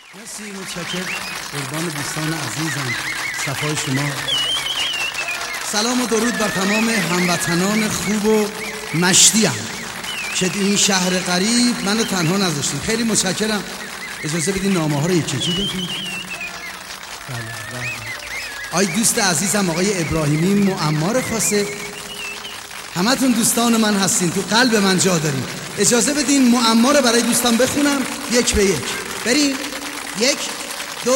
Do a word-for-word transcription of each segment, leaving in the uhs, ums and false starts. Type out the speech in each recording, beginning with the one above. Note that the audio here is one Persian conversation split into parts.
مرسی، متشکرم. قربان دوستان عزیزم، صفای شما. سلام و درود بر تمام هموطنان خوب و مشتیم که این شهر غریب منو تنها نذاشتین. خیلی متشکرم. اجازه بدین نامه ها رو یکی یکی بخونم. آی دوست عزیزم آقای ابراهیمی معمار خاصه، همتون دوستان من هستین، تو قلب من جا دارین. اجازه بدین معما رو برای دوستان بخونم یک به یک. بریم. یک دو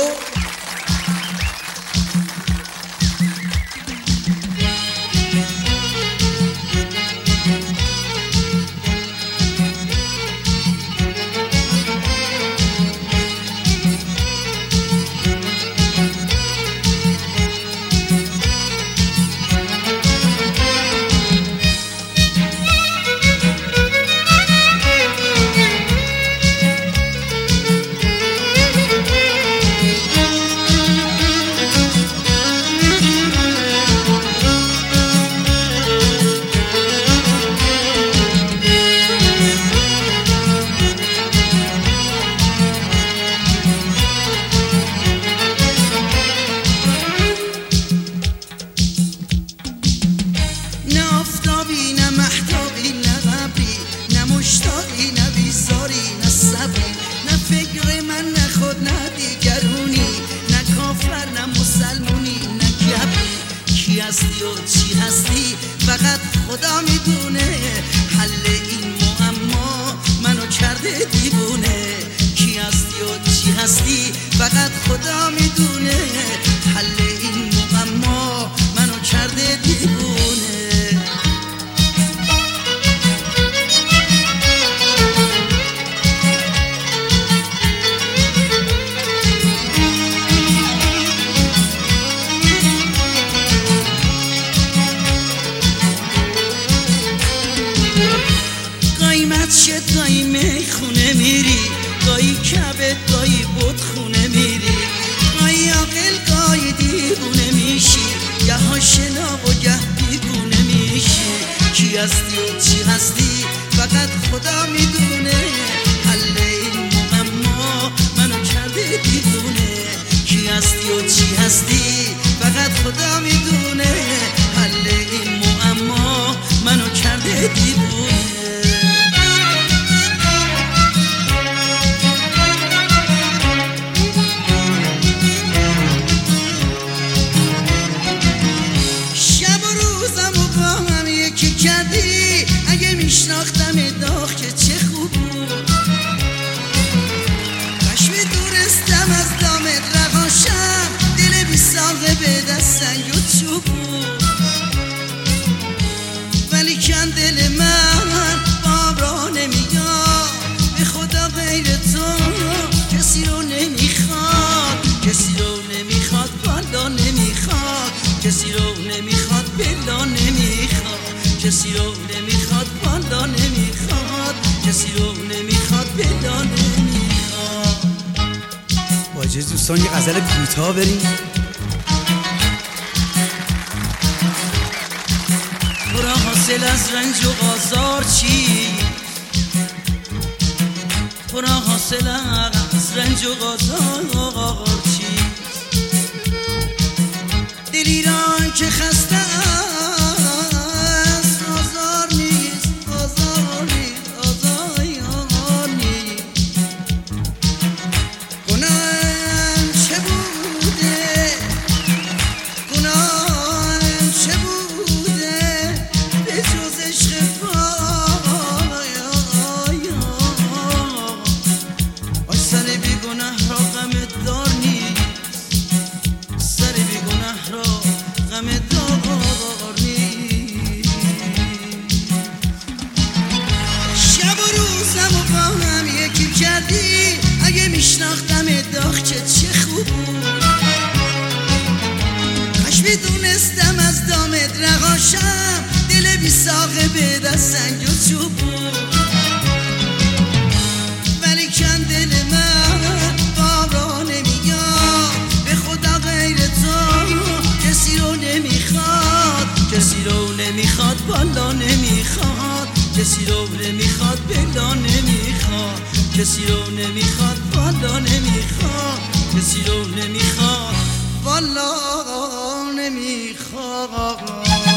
چی هستی فقط خدا میدونه. حل این معما منو کرده دیوونه. کی هستی و چی هستی فقط خدا میدونه. حل این معما منو کرده دیوونه. چه گاهی میخونه میری، گاهی کبه گاهی بود خونه میری، گاهی عاقل گاهی دیوونه میشی، گه ها شنا و گه بیگونه میشی. کی هستی و چی هستی فقط خدا میدونه. حل این معما منو کرده دیوونه. کی هستی و چی هستی فقط خدا میدونه. حل این معما منو کرده دیوونه. اگه میشناختم داغ که چه خوب بود، کاش میدونستم از دامت رهاشم. دل بی ساقه به دست سنگ و چوب بود، ولی کن دل من باب را نمیاد. به خدا غیر تو کسی رو نمیخواد، کسی رو نمیخواد بالا نمیخواد، کسی رو نمیخواد بلا نمیخواد، کسی رو نمیخواد بالا نمیخواد، کسی رو نمیخواد بلا نمیخواد. با اجازه دوستان یه غزل کوتاه بریم. تو را حاصل از رنج و آزار چی؟ تو را حاصل از رنج و آزار چی؟ دلی را که خسته اگه میشناختم داغ که چه خوب بود، کاش میدونستم از دامت رهاشم. دل بی ساقه به دست سنگ و چوب بود، ولی کن دل من باب را نمیاد. به خدا غیر تو کسی رو نمیخواد، کسی رو نمیخواد بالا نمیخواد، کسی رو نمیخواد بلا نمیخواد، کسی رو نمیخواد بالا نمیخواد. کسی رو نمیخواد والا نمیخواد